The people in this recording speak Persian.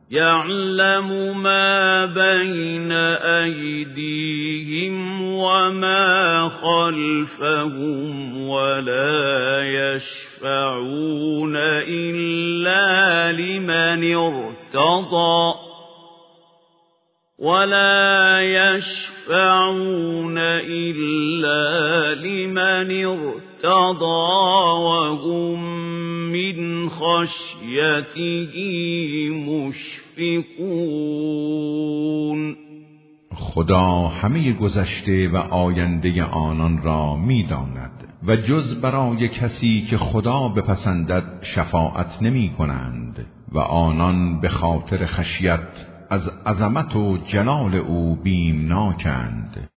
يعلم ما بين أيديهم وما خلفهم ولا يشفعون إلا لمن ارتضى وهم من خشيته مشفقون. خدا همه گذشته و آینده آنان را می‌داند و جز برای کسی که خدا بپسندد شفاعت نمی کنند و آنان به خاطر خشیت از عظمت و جلال او بیمناکند.